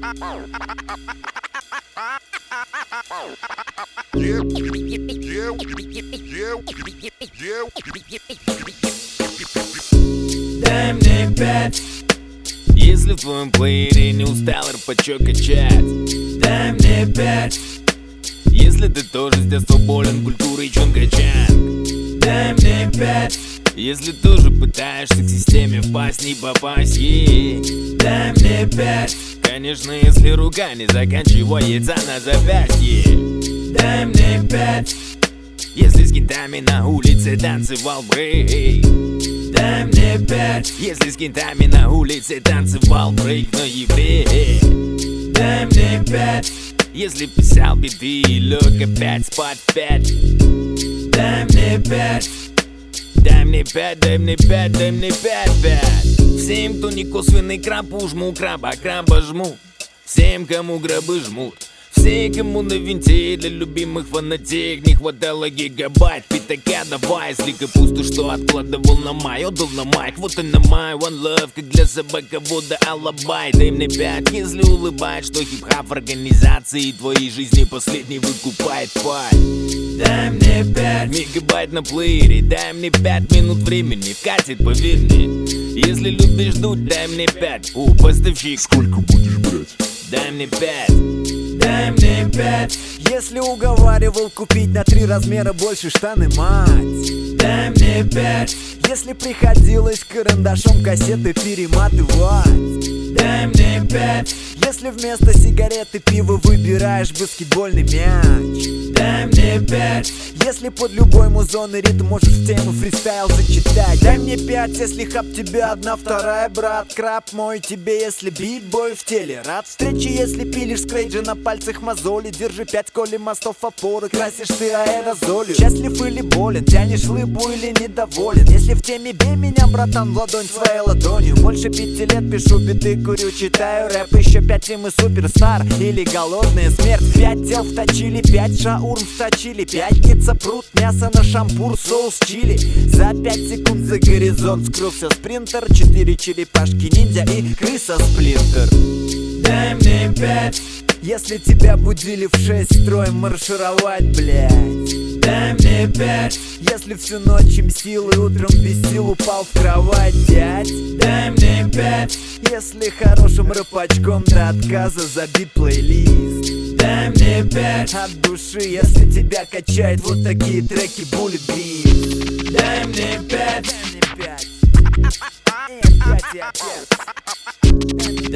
Дай мне 5. Если в твоем плеере не устал рэпачок качать. Дай мне 5. Если ты тоже с детства болен культурой чонга-чанг. Дай мне 5. Если тоже пытаешься к системе впасть, не попасть ей. Дай мне 5. Конечно, если рука не заканчивается на запястье. Дай мне 5. Если с кентами на улице танцевал брейк. Дай мне 5. Если с кентами на улице танцевал брейк на еврея. Дай мне 5. Если писал биты и лег опять спать в 5. Дай мне 5. Дай мне 5, дай мне 5, дай мне 5. Всем, кто не косвенный краб, жму краба, краба жму. Всем, кому гробы жмут. Все, кому на винте для любимых фанатеек не хватало гигабайт. Пятака давай, если капусту, что откладывал на май. Отдал на майк, вот и на май. One love, как для собаковода алабай. Дай мне 5, если улыбает, что хип-хап в организации твоей жизни последний выкупает пай. Дай мне 5. Мегабайт на плеере, дай мне 5 минут времени, вкатит, поверь мне. Если любишь дуть, дай мне 5. Поставщик, сколько будешь брать? Дай мне 5. Дай мне 5. Если уговаривал купить на 3 размера больше штаны, мать. Дай мне 5. Если приходилось карандашом кассеты перематывать. Дай мне 5. Если вместо сигареты пива выбираешь баскетбольный мяч. Дай мне 5. Если под любой музон и ритм можешь в тему фристайл зачитать. Дай мне 5, если хап тебе 1/2, брат. Краб мой тебе, если битбой в теле. Рад встрече, если пилишь скрейджи на пальцах мозоли. Держи 5 коли мостов опоры, красишь ты аэрозолью. Счастлив или болен, тянешь лыбу или недоволен. Если в теме, бей меня, братан, в ладонь своей ладонью. Больше 5 лет пишу биты, курю, читаю рэп. Еще 5 и мы суперстар или голодная смерть. 5 тел вточили, 5 шаурм вточили. Пятница, пруд, мясо на шампур, соус чили. За 5 секунд за горизонт скрылся спринтер. 4 черепашки ниндзя и крыса сплинтер. Дай мне 5. Если тебя будили в 6, строем маршировать, блять. Дай мне 5. Если всю ночь им силы, утром без сил упал в кровать, дядь. Дай мне 5. Если хорошим рэпачком до отказа забит плейлист. Дай мне 5. От души, если тебя качает вот такие треки, Bullet Beat. Дай мне 5. Дай мне 5. 5 и опять. Дай мне